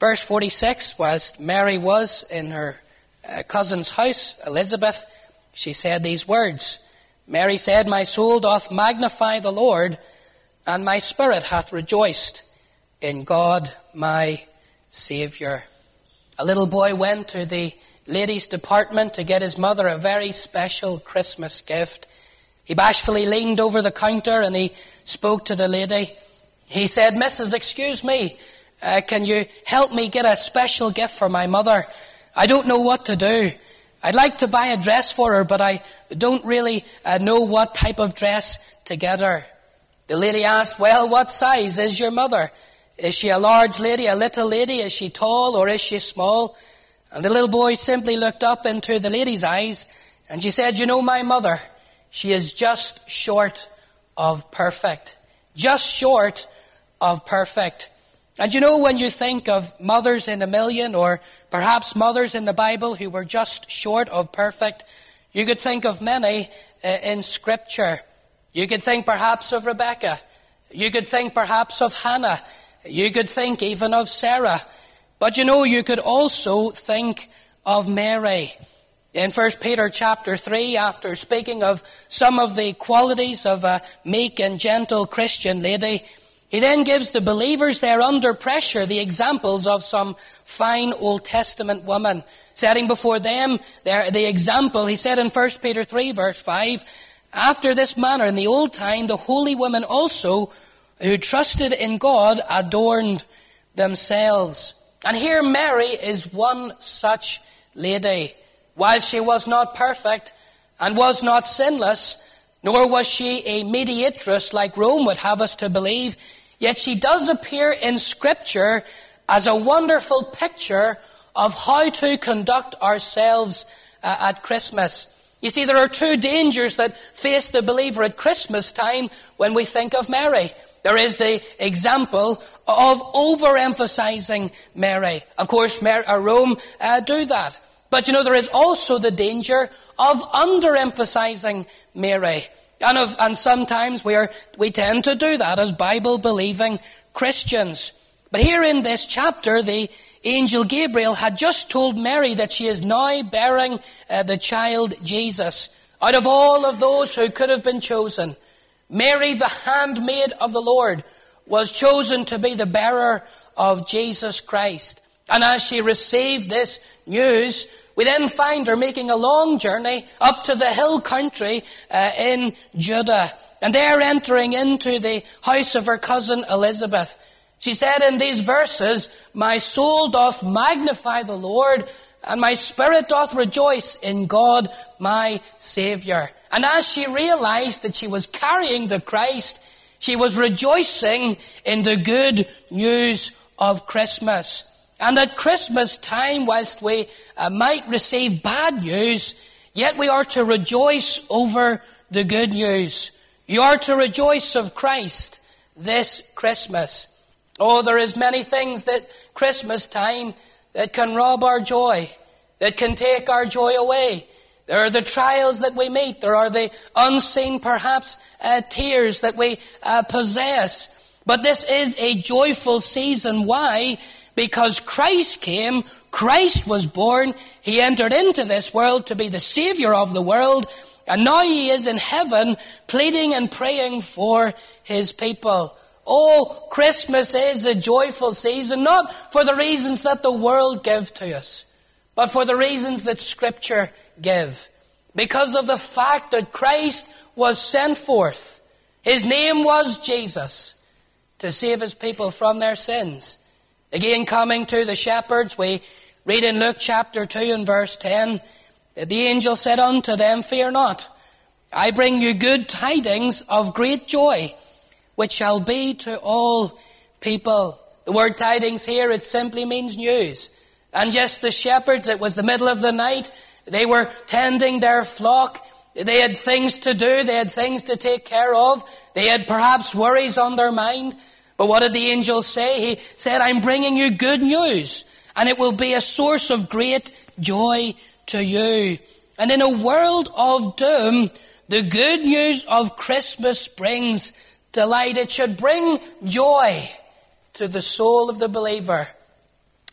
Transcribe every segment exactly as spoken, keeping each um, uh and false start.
Verse forty-six, whilst Mary was in her uh, cousin's house, Elizabeth, she said these words. Mary said, "My soul doth magnify the Lord, and my spirit hath rejoiced in God my Saviour." A little boy went to the ladies' department to get his mother a very special Christmas gift. He bashfully leaned over the counter and he spoke to the lady. He said, "Missus, excuse me, uh, can you help me get a special gift for my mother? I don't know what to do. I'd like to buy a dress for her, but I don't really uh, know what type of dress to get her." The lady asked, "Well, what size is your mother? Is she a large lady, a little lady? Is she tall or is she small?" And the little boy simply looked up into the lady's eyes and she said, "You know, my mother, she is just short of perfect. Just short of perfect." And you know, when you think of mothers in a million, or perhaps mothers in the Bible who were just short of perfect, you could think of many uh, in Scripture. You could think perhaps of Rebecca. You could think perhaps of Hannah. You could think even of Sarah. But you know, you could also think of Mary. In First Peter chapter three, after speaking of some of the qualities of a meek and gentle Christian lady, he then gives the believers there under pressure the examples of some fine Old Testament women. Setting before them their, the example, he said in First Peter three verse five, "After this manner in the old time the holy women also who trusted in God adorned themselves." And here Mary is one such lady. While she was not perfect and was not sinless, nor was she a mediatress like Rome would have us to believe, yet she does appear in Scripture as a wonderful picture of how to conduct ourselves uh, at Christmas. You see, there are two dangers that face the believer at Christmas time when we think of Mary. There is the example of overemphasizing Mary. Of course, Mary, uh, Rome uh, do that. But you know, there is also the danger of underemphasizing Mary. And, of, and sometimes we, are, we tend to do that as Bible-believing Christians. But here in this chapter, the angel Gabriel had just told Mary that she is now bearing uh, the child Jesus. Out of all of those who could have been chosen, Mary, the handmaid of the Lord, was chosen to be the bearer of Jesus Christ. And as she received this news, we then find her making a long journey up to the hill country uh, in Judah. And there entering into the house of her cousin Elizabeth. She said in these verses, "My soul doth magnify the Lord, and my spirit doth rejoice in God my Saviour." And as she realized that she was carrying the Christ, she was rejoicing in the good news of Christmas. And at Christmas time, whilst we uh, might receive bad news, yet we are to rejoice over the good news. You are to rejoice of Christ this Christmas. Oh, there is many things that Christmas time that can rob our joy, that can take our joy away. There are the trials that we meet. There are the unseen, perhaps, uh, tears that we uh, possess. But this is a joyful season. Why? Because Christ came, Christ was born, He entered into this world to be the Saviour of the world, and now He is in heaven pleading and praying for His people. Oh, Christmas is a joyful season, not for the reasons that the world give to us, but for the reasons that Scripture give. Because of the fact that Christ was sent forth. His name was Jesus, to save His people from their sins. Again, coming to the shepherds, we read in Luke chapter two and verse ten, that the angel said unto them, "Fear not, I bring you good tidings of great joy, which shall be to all people." The word tidings here, it simply means news. And just the shepherds, it was the middle of the night, they were tending their flock, they had things to do, they had things to take care of, they had perhaps worries on their mind. But what did the angel say? He said, "I'm bringing you good news, and it will be a source of great joy to you." And in a world of doom, the good news of Christmas brings delight. It should bring joy to the soul of the believer.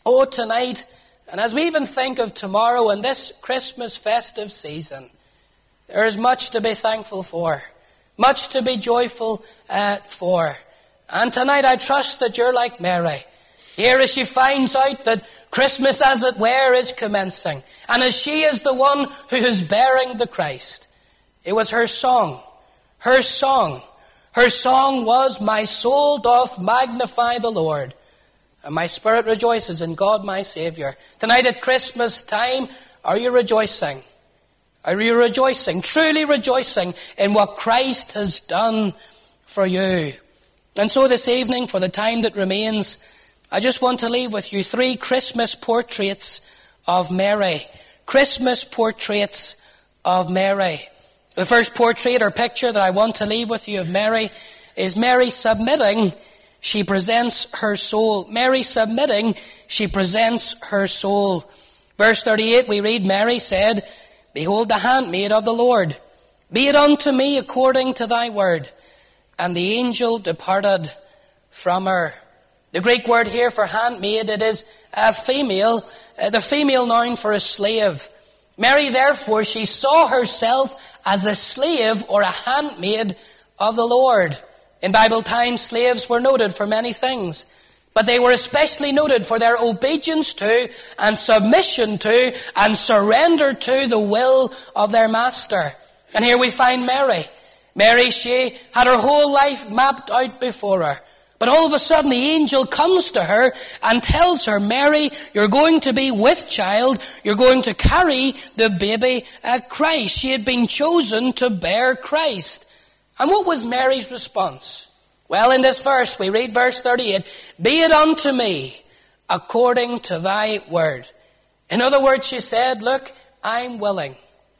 Oh, tonight, and as we even think of tomorrow and this Christmas festive season, there is much to be thankful for, much to be joyful uh, for. And tonight I trust that you're like Mary. Here as she finds out that Christmas, as it were, is commencing, and as she is the one who is bearing the Christ, it was her song, her song. Her song was, "My soul doth magnify the Lord, and my spirit rejoices in God my Saviour." Tonight at Christmas time, are you rejoicing? Are you rejoicing, truly rejoicing in what Christ has done for you? And so this evening, for the time that remains, I just want to leave with you three Christmas portraits of Mary. Christmas portraits of Mary. The first portrait or picture that I want to leave with you of Mary is Mary submitting, she presents her soul. Mary submitting, she presents her soul. Verse thirty-eight, we read, Mary said, "Behold the handmaid of the Lord. Be it unto me according to thy word." And the angel departed from her. The Greek word here for handmaid, it is a female, uh, the female noun for a slave. Mary, therefore, she saw herself as a slave or a handmaid of the Lord. In Bible times, slaves were noted for many things, but they were especially noted for their obedience to and submission to and surrender to the will of their master. And here we find Mary. Mary, she had her whole life mapped out before her. But all of a sudden the angel comes to her and tells her, "Mary, you're going to be with child. You're going to carry the baby uh, Christ." She had been chosen to bear Christ. And what was Mary's response? Well, in this verse, we read verse thirty-eight, "Be it unto me according to thy word." In other words, she said, "Look, I'm willing.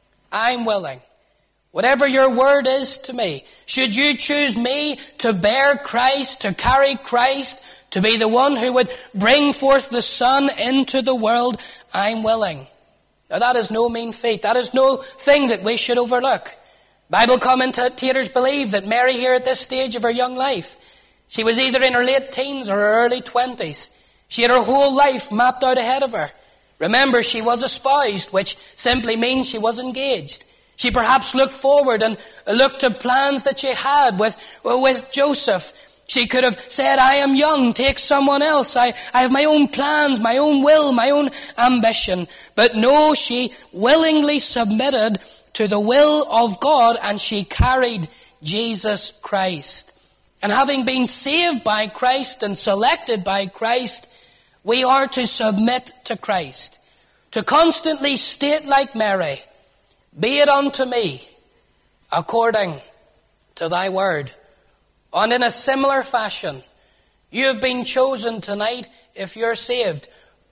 I'm willing. Whatever your word is to me, should you choose me to bear Christ, to carry Christ, to be the one who would bring forth the Son into the world, I'm willing." Now that is no mean feat. That is no thing that we should overlook. Bible commentators believe that Mary here at this stage of her young life, she was either in her late teens or her early twenties. She had her whole life mapped out ahead of her. Remember, she was espoused, which simply means she was engaged. She perhaps looked forward and looked to plans that she had with, with Joseph. She could have said, "I am young, take someone else. I, I have my own plans, my own will, my own ambition." But no, she willingly submitted to the will of God and she carried Jesus Christ. And having been saved by Christ and selected by Christ, we are to submit to Christ. To constantly state like Mary, "Be it unto me according to thy word." And in a similar fashion, you have been chosen tonight if you're saved.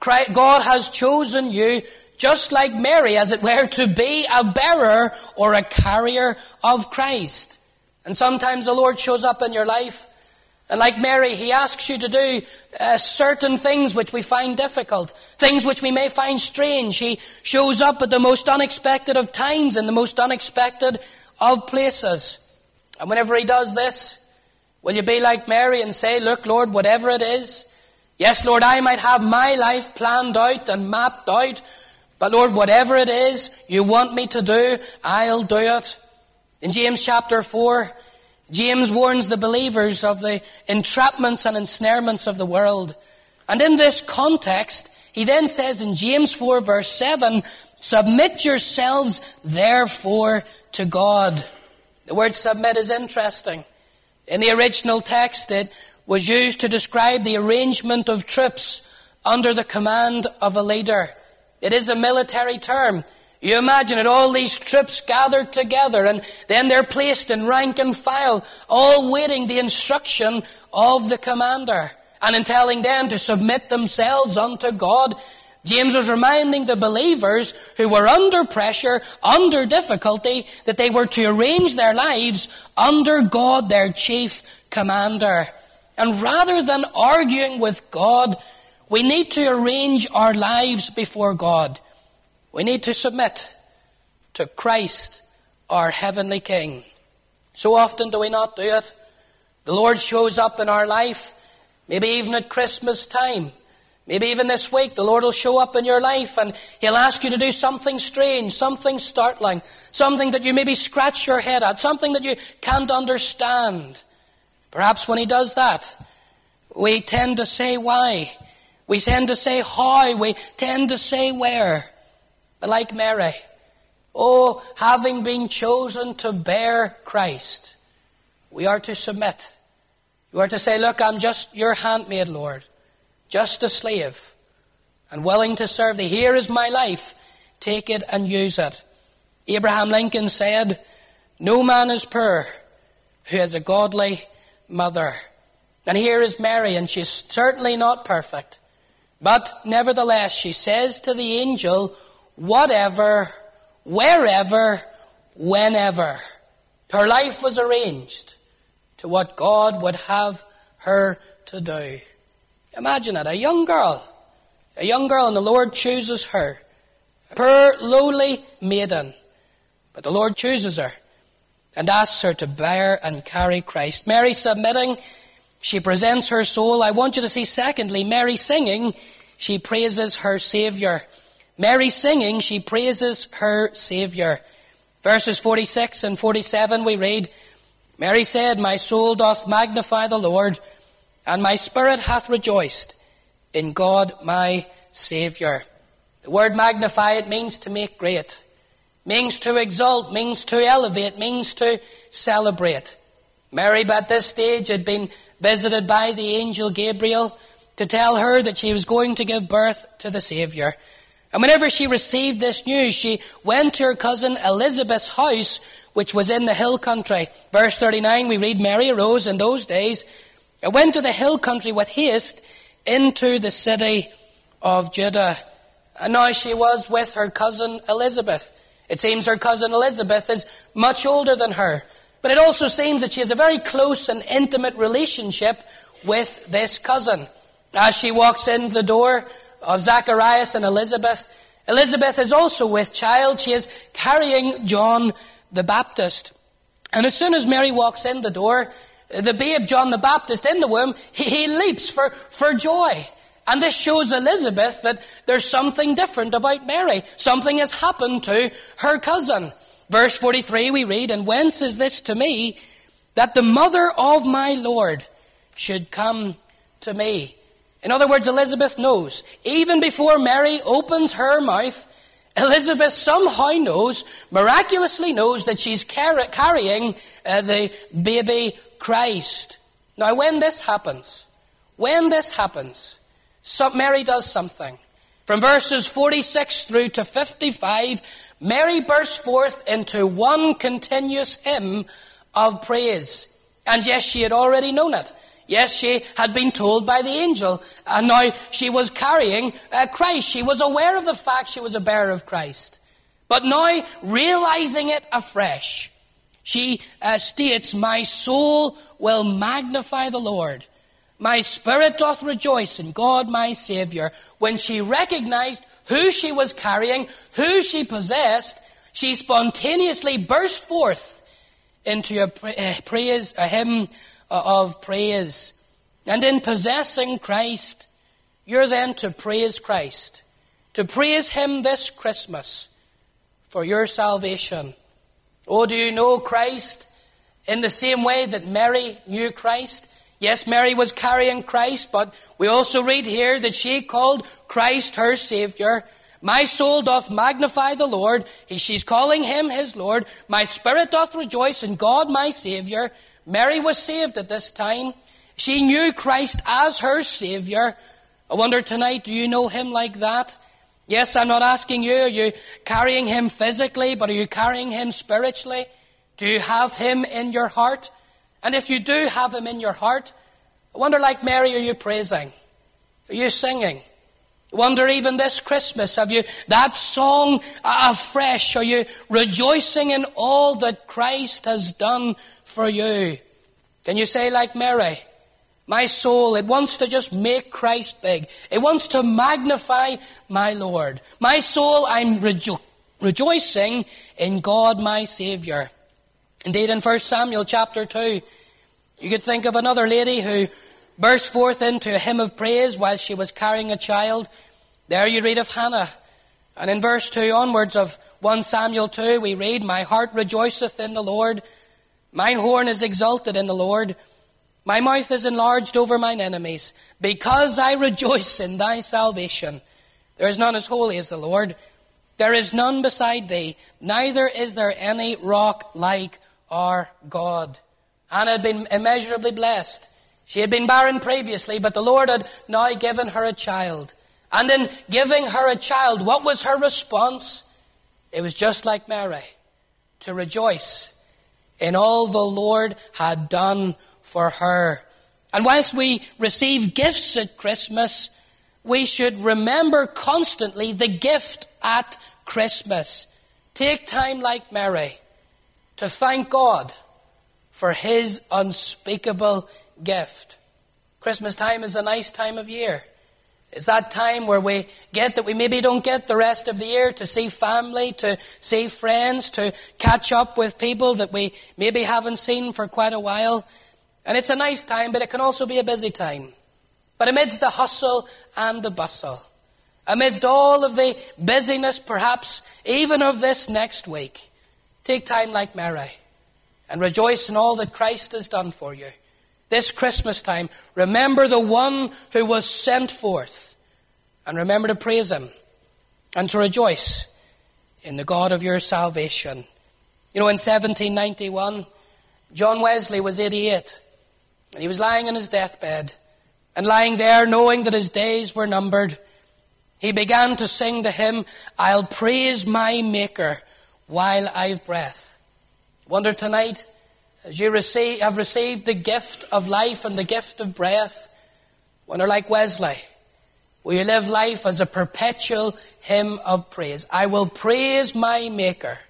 God has chosen you just like Mary, as it were, to be a bearer or a carrier of Christ. And sometimes the Lord shows up in your life, and like Mary, he asks you to do uh, certain things which we find difficult, things which we may find strange. He shows up at the most unexpected of times, in the most unexpected of places. And whenever he does this, will you be like Mary and say, "Look, Lord, whatever it is, yes, Lord, I might have my life planned out and mapped out, but Lord, whatever it is you want me to do, I'll do it." In James chapter four, James warns the believers of the entrapments and ensnarements of the world. And in this context, he then says in James four verse seven, "Submit yourselves therefore to God." The word submit is interesting. In the original text, it was used to describe the arrangement of troops under the command of a leader. It is a military term. You imagine it, all these troops gathered together, and then they're placed in rank and file, all waiting the instruction of the commander. And in telling them to submit themselves unto God, James was reminding the believers who were under pressure, under difficulty, that they were to arrange their lives under God, their chief commander. And rather than arguing with God, we need to arrange our lives before God. We need to submit to Christ, our heavenly King. So often do we not do it. The Lord shows up in our life, maybe even at Christmas time. Maybe even this week the Lord will show up in your life and He'll ask you to do something strange, something startling, something that you maybe scratch your head at, something that you can't understand. Perhaps when He does that, we tend to say why. We tend to say how. We tend to say where. But like Mary, oh, having been chosen to bear Christ, we are to submit. You are to say, look, I'm just your handmaid, Lord, just a slave, and willing to serve Thee. Here is my life. Take it and use it. Abraham Lincoln said, no man is poor who has a godly mother. And here is Mary, and she's certainly not perfect. But nevertheless, she says to the angel, whatever, wherever, whenever. Her life was arranged to what God would have her to do. Imagine it, a young girl, a young girl, and the Lord chooses her. A poor, lowly maiden. But the Lord chooses her and asks her to bear and carry Christ. Mary submitting, she presents her soul. I want you to see, secondly, Mary singing, she praises her Saviour. Mary singing, she praises her Saviour. Verses forty-six and forty-seven we read, Mary said, my soul doth magnify the Lord, and my spirit hath rejoiced in God my Saviour. The word magnify, it means to make great, means to exalt, means to elevate, means to celebrate. Mary, at this stage, had been visited by the angel Gabriel to tell her that she was going to give birth to the Saviour. And whenever she received this news, she went to her cousin Elizabeth's house, which was in the hill country. Verse thirty-nine, we read, Mary arose in those days and went to the hill country with haste into the city of Judah. And now she was with her cousin Elizabeth. It seems her cousin Elizabeth is much older than her. But it also seems that she has a very close and intimate relationship with this cousin. As she walks in the door of Zacharias and Elizabeth, Elizabeth is also with child. She is carrying John the Baptist. And as soon as Mary walks in the door, the babe John the Baptist in the womb, he, he leaps for, for joy. And this shows Elizabeth that there's something different about Mary. Something has happened to her cousin. Verse forty-three we read, and whence is this to me, that the mother of my Lord should come to me? In other words, Elizabeth knows. Even before Mary opens her mouth, Elizabeth somehow knows, miraculously knows, that she's car- carrying uh, the baby Christ. Now, when this happens, when this happens, so Mary does something. From verses forty-six through to fifty-five, Mary bursts forth into one continuous hymn of praise. And yes, she had already known it. Yes, she had been told by the angel, and now she was carrying uh, Christ. She was aware of the fact she was a bearer of Christ. But now, realizing it afresh, she uh, states, my soul will magnify the Lord. My spirit doth rejoice in God my Saviour. When she recognized who she was carrying, who she possessed, she spontaneously burst forth into a praise, a hymn of praise. And in possessing Christ, you're then to praise Christ, to praise Him this Christmas for your salvation. Oh, do you know Christ in the same way that Mary knew Christ? Yes, Mary was carrying Christ, but we also read here that she called Christ her Saviour. My soul doth magnify the Lord. She's calling Him His Lord. My spirit doth rejoice in God my Saviour. Mary was saved at this time. She knew Christ as her Saviour. I wonder tonight, do you know Him like that? Yes, I'm not asking you, are you carrying Him physically, but are you carrying Him spiritually? Do you have Him in your heart? And if you do have Him in your heart, I wonder, like Mary, are you praising? Are you singing? I wonder, even this Christmas, have you that song afresh? Are you rejoicing in all that Christ has done for you? Can you say, like Mary, my soul, it wants to just make Christ big. It wants to magnify my Lord. My soul, I'm rejo- rejoicing in God my Saviour. Indeed, in First Samuel chapter two, you could think of another lady who burst forth into a hymn of praise while she was carrying a child. There you read of Hannah. And in verse two onwards of First Samuel two, we read, My heart rejoiceth in the Lord. Mine horn is exalted in the Lord. My mouth is enlarged over mine enemies, because I rejoice in thy salvation. There is none as holy as the Lord. There is none beside thee, neither is there any rock like our God. Hannah had been immeasurably blessed. She had been barren previously, but the Lord had now given her a child. And in giving her a child, what was her response? It was just like Mary, to rejoice in all the Lord had done for her. And whilst we receive gifts at Christmas, we should remember constantly the gift at Christmas. Take time like Mary to thank God for his unspeakable gift. Christmas time is a nice time of year. It's that time where we get that we maybe don't get the rest of the year, to see family, to see friends, to catch up with people that we maybe haven't seen for quite a while. And it's a nice time, but it can also be a busy time. But amidst the hustle and the bustle, amidst all of the busyness perhaps even of this next week, take time like Mary and rejoice in all that Christ has done for you. This Christmas time, remember the one who was sent forth, and remember to praise him and to rejoice in the God of your salvation. You know, in seventeen ninety-one, John Wesley was eighty-eight, and he was lying on his deathbed, and lying there knowing that his days were numbered, he began to sing the hymn, I'll praise my Maker while I've breath. Wonder tonight, as you receive, have received the gift of life and the gift of breath, wonder like Wesley, will you live life as a perpetual hymn of praise? I will praise my Maker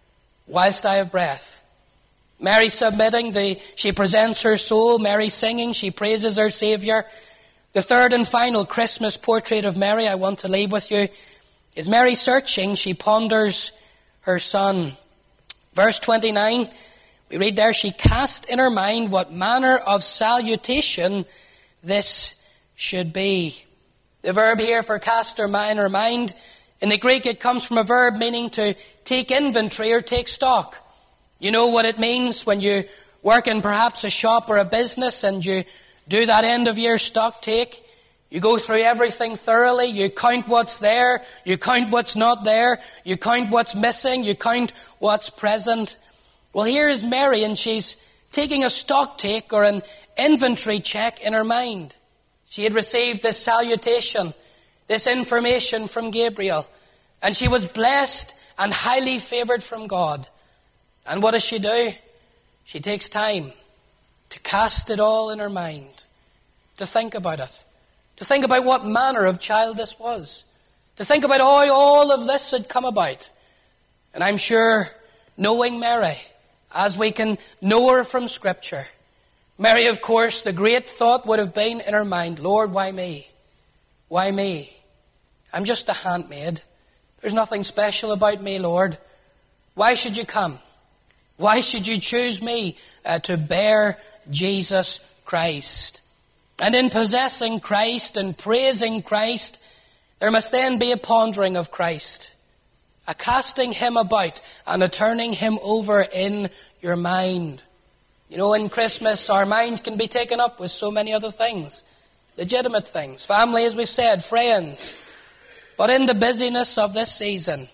whilst I have breath. Mary submitting, the, she presents her soul. Mary singing, she praises her Saviour. The third and final Christmas portrait of Mary I want to leave with you is Mary searching, she ponders her Son. Verse twenty-nine, we read there, she cast in her mind what manner of salutation this should be. The verb here for cast in her mind, in the Greek it comes from a verb meaning to take inventory or take stock. You know what it means when you work in perhaps a shop or a business and you do that end of year stock take. You go through everything thoroughly. You count what's there. You count what's not there. You count what's missing. You count what's present. Well, here is Mary, and she's taking a stock take or an inventory check in her mind. She had received this salutation, this information from Gabriel, and she was blessed and highly favoured from God. And what does she do? She takes time to cast it all in her mind, to think about it, to think about what manner of child this was, to think about how all of this had come about. And I'm sure, knowing Mary, as we can know her from Scripture, Mary, of course, the great thought would have been in her mind, Lord, why me? Why me? I'm just a handmaid. There's nothing special about me, Lord. Why should you come? Why should you choose me uh, to bear Jesus Christ? And in possessing Christ and praising Christ, there must then be a pondering of Christ, a casting him about and a turning him over in your mind. You know, in Christmas, our minds can be taken up with so many other things, legitimate things, family, as we've said, friends. But in the busyness of this season,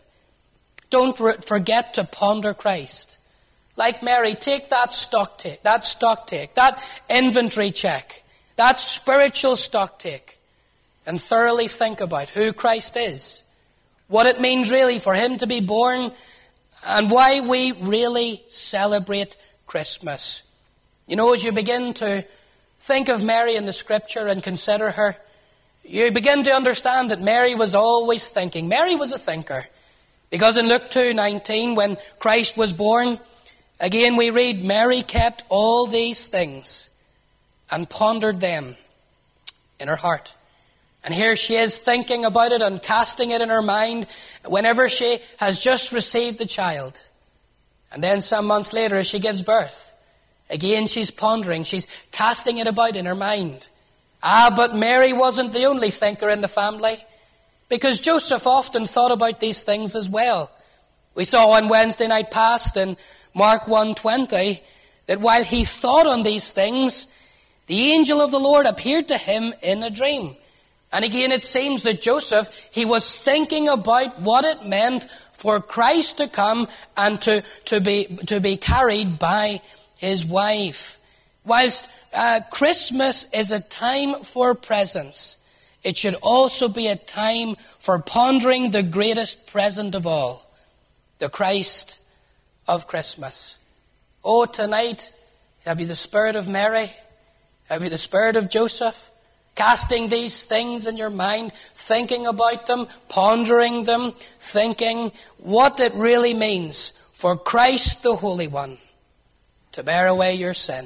don't re- forget to ponder Christ. Like Mary, take that stock take, that stock take, that inventory check, that spiritual stock take, and thoroughly think about who Christ is, what it means really for him to be born, and why we really celebrate Christmas. You know, as you begin to think of Mary in the Scripture and consider her, you begin to understand that Mary was always thinking. Mary was a thinker. Because in Luke two nineteen, when Christ was born, again we read, Mary kept all these things and pondered them in her heart. And here she is thinking about it and casting it in her mind whenever she has just received the child. And then some months later, as she gives birth, again she's pondering, she's casting it about in her mind. Ah, but Mary wasn't the only thinker in the family, because Joseph often thought about these things as well. We saw on Wednesday night past in Mark one twenty that while he thought on these things, the angel of the Lord appeared to him in a dream. And again, it seems that Joseph, he was thinking about what it meant for Christ to come and to, to, be, to be carried by his wife. Whilst uh, Christmas is a time for presents, it should also be a time for pondering the greatest present of all, the Christ of Christmas. Oh, tonight, have you the spirit of Mary? Have you the spirit of Joseph? Casting these things in your mind, thinking about them, pondering them, thinking what it really means for Christ the Holy One to bear away your sin.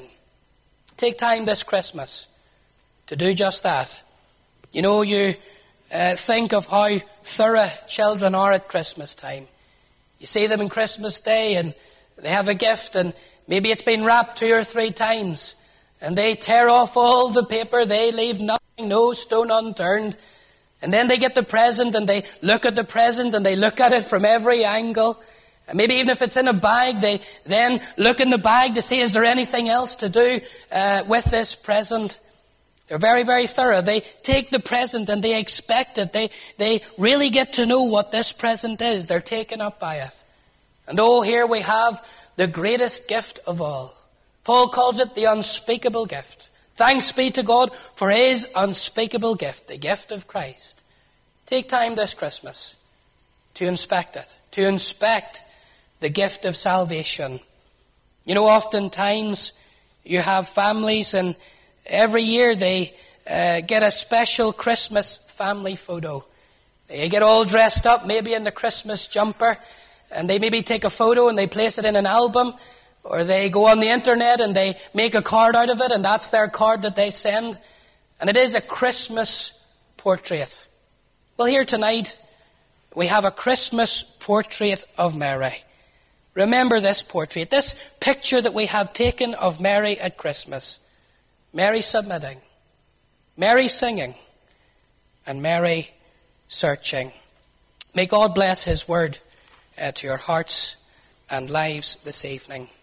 Take time this Christmas to do just that. You know, you uh, think of how thorough children are at Christmas time. You see them on Christmas Day and they have a gift and maybe it's been wrapped two or three times. And they tear off all the paper, they leave nothing, no stone unturned. And then they get the present and they look at the present and they look at it from every angle. And maybe even if it's in a bag, they then look in the bag to see is there anything else to do uh, with this present. They're very, very thorough. They take the present and they expect it. They, they really get to know what this present is. They're taken up by it. And oh, here we have the greatest gift of all. Paul calls it the unspeakable gift. Thanks be to God for his unspeakable gift, the gift of Christ. Take time this Christmas to inspect it, to inspect the gift of salvation. You know, oftentimes you have families and every year they uh, get a special Christmas family photo. They get all dressed up, maybe in the Christmas jumper, and they maybe take a photo and they place it in an album. Or they go on the internet and they make a card out of it, and that's their card that they send. And it is a Christmas portrait. Well, here tonight, we have a Christmas portrait of Mary. Remember this portrait, this picture that we have taken of Mary at Christmas. Mary submitting, Mary singing, and Mary searching. May God bless his word uh, to your hearts and lives this evening.